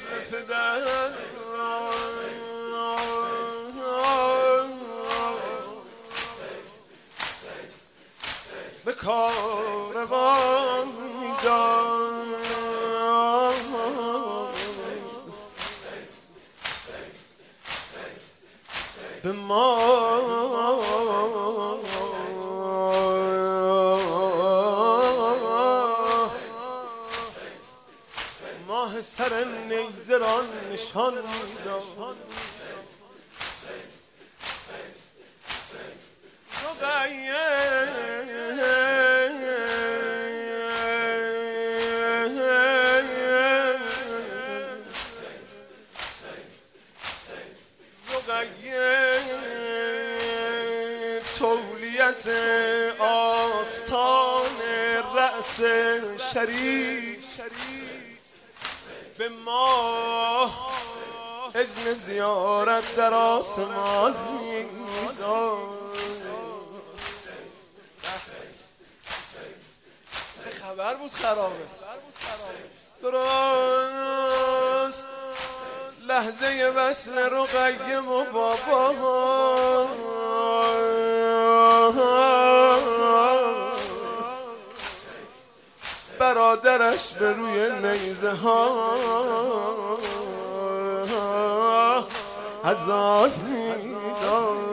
پدر به کاروان میداد به ما ماه سر نیزه را نشان میداد تولیت آستان رأس شریف به ما اذن زیارت در آسمان میداد. چه خبر بود خرابه درست لحظه وصل رقیه و بابا برادرش به روی نیزه ها اذان میداد